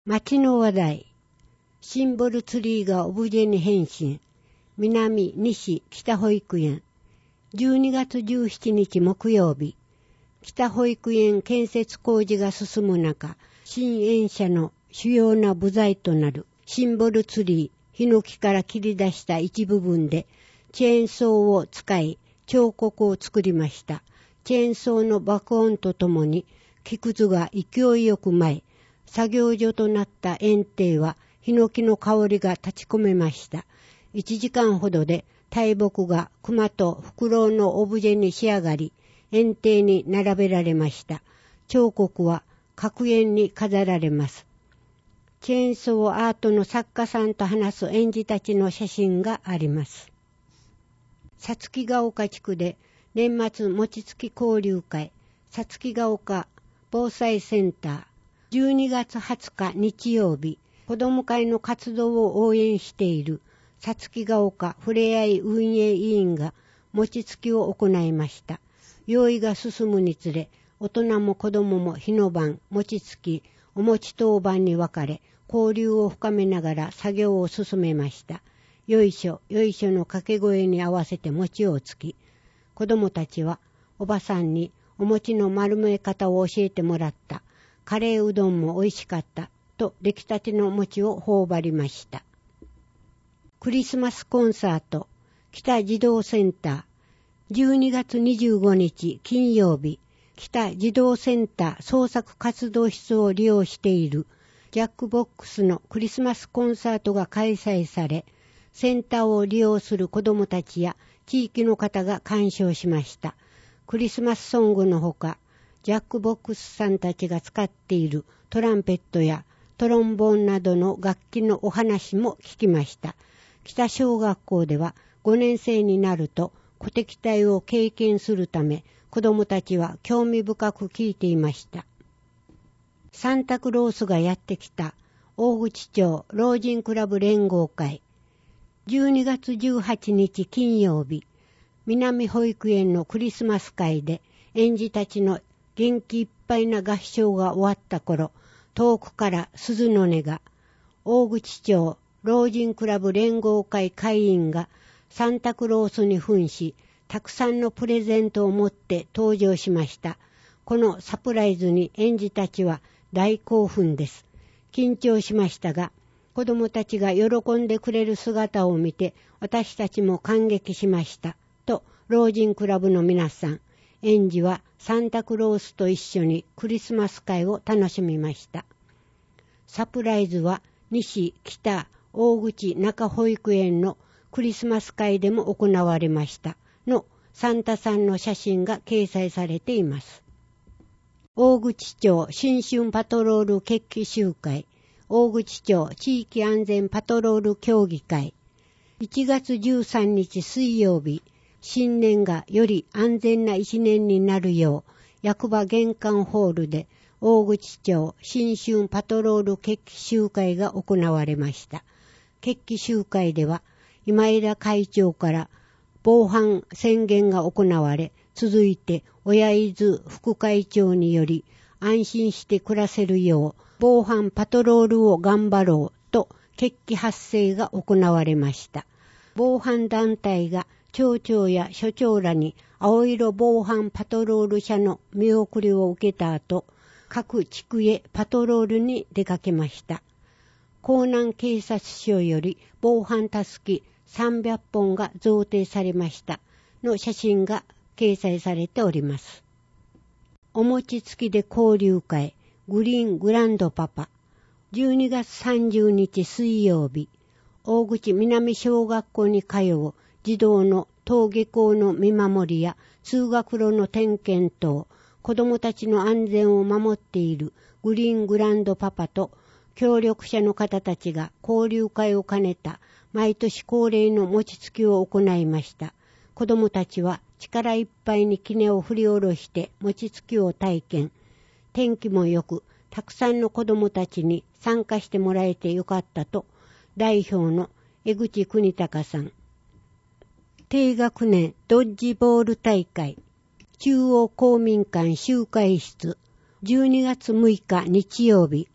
町の話題。シンボルツリーがオブジェに変身。南、西、北保育園。12月17日木曜日。北保育園建設工事が進む中、新園舎の主要な部材となるシンボルツリー、ヒノキから切り出した一部分で、チェーンソーを使い、彫刻を作りました。チェーンソーの爆音とともに、木くずが勢いよく舞い、作業所となった園庭は、ヒノキの香りが立ち込めました。1時間ほどで大木が熊とフクロウのオブジェに仕上がり、園庭に並べられました。彫刻は各園に飾られます。チェーンソーアートの作家さんと話す園児たちの写真があります。さつきが丘地区で年末餅つき交流会、さつきが丘防災センター、12月20日日曜日、子ども会の活動を応援しているさつきが丘ふれあい運営委員が餅つきを行いました。用意が進むにつれ、大人も子どもも火の番、餅つき、お餅当番に分かれ、交流を深めながら作業を進めました。よいしょ、よいしょの掛け声に合わせて餅をつき、子どもたちはおばさんにお餅の丸め方を教えてもらった。カレーうどんも美味しかったと出来たての餅を頬張りました。クリスマスコンサート、北児童センター、12月25日金曜日、北児童センター創作活動室を利用しているジャックボックスのクリスマスコンサートが開催され、センターを利用する子どもたちや地域の方が鑑賞しました。クリスマスソングのほか、ジャックボックスさんたちが使っているトランペットやトロンボーンなどの楽器のお話も聞きました。北小学校では5年生になると鼓笛隊を経験するため、子どもたちは興味深く聞いていました。サンタクロースがやってきた大口町老人クラブ連合会、12月18日金曜日、南保育園のクリスマス会で園児たちの元気いっぱいな合唱が終わった頃、遠くから鈴の音が、大口町老人クラブ連合会会員がサンタクロースに扮し、たくさんのプレゼントを持って登場しました。このサプライズに園児たちは大興奮です。緊張しましたが、子供たちが喜んでくれる姿を見て、私たちも感激しました。と、老人クラブの皆さん、園児はサンタクロースと一緒にクリスマス会を楽しみました。サプライズは西、北、大口、中保育園のクリスマス会でも行われましたのサンタさんの写真が掲載されています。大口町新春パトロール決起集会、大口町地域安全パトロール協議会、1月13日水曜日、新年がより安全な一年になるよう、役場玄関ホールで大口町新春パトロール決起集会が行われました。決起集会では、今枝会長から防犯宣言が行われ、続いて親伊豆副会長により安心して暮らせるよう防犯パトロールを頑張ろうと決起発声が行われました。防犯団体が町長や所長らに青色防犯パトロール車の見送りを受けた後、各地区へパトロールに出かけました。江南警察署より防犯たすき300本が贈呈されましたの写真が掲載されております。お餅つきで交流会グリーングランドパパ、12月30日水曜日、大口南小学校に通う児童の登下校の見守りや通学路の点検等、子どもたちの安全を守っているグリーングランドパパと協力者の方たちが交流会を兼ねた毎年恒例の餅つきを行いました。子どもたちは力いっぱいに杵を振り下ろして餅つきを体験。天気もよく、たくさんの子どもたちに参加してもらえてよかったと、代表の江口邦隆さん。低学年ドッジボール大会、中央公民館集会室、12月6日日曜日、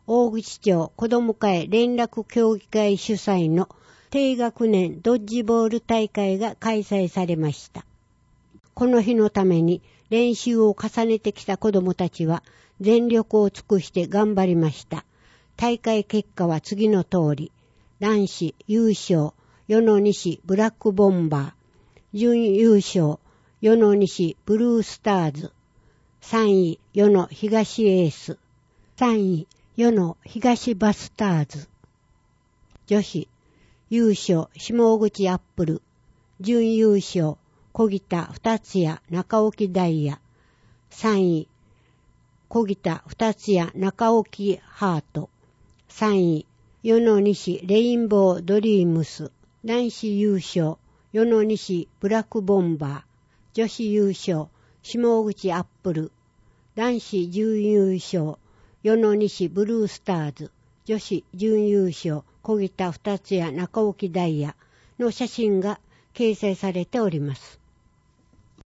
大口町子ども会連絡協議会主催の低学年ドッジボール大会が開催されました。この日のために練習を重ねてきた子どもたちは全力を尽くして頑張りました。大会結果は次の通り。男子優勝、与野西ブラックボンバー。準優勝、与野西ブルースターズ。3位、与野東エース。3位、与野東バスターズ。女子、優勝、下口アップル。準優勝、小北二ツ谷中沖ダイヤ。3位、小北二ツ谷中沖ハート。3位、与野西レインボードリームス。男子優勝、与野西ブラックボンバー。女子優勝、下口アップル。男子準優勝、与野西ブルースターズ。女子準優勝、小北二ツ谷中沖ダイヤの写真が掲載されております。